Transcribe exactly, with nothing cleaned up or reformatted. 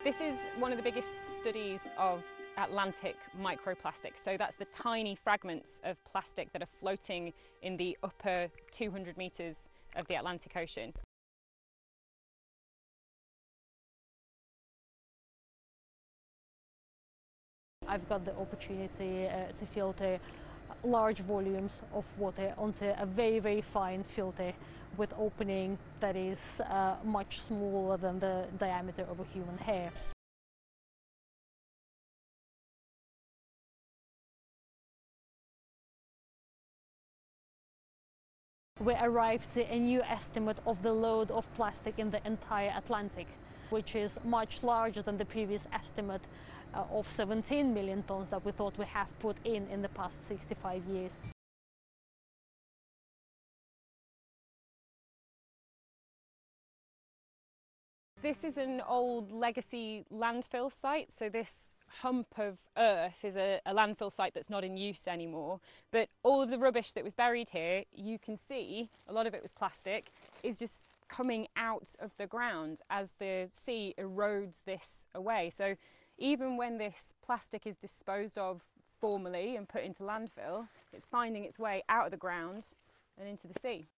This is one of the biggest studies of Atlantic microplastics. So that's the tiny fragments of plastic that are floating in the upper two hundred metres of the Atlantic Ocean. I've got the opportunity uh, to filter large volumes of water onto a very, very fine filter with opening that is uh, much smaller than the diameter of a human hair. We arrived at a new estimate of the load of plastic in the entire Atlantic, which is much larger than the previous estimate uh, of seventeen million tons that we thought we have put in in the past sixty-five years. This is an old legacy landfill site, so this hump of earth is a, a landfill site that's not in use anymore. But all of the rubbish that was buried here, you can see, a lot of it was plastic, is just coming out of the ground as the sea erodes this away. So even when this plastic is disposed of formally and put into landfill, it's finding its way out of the ground and into the sea.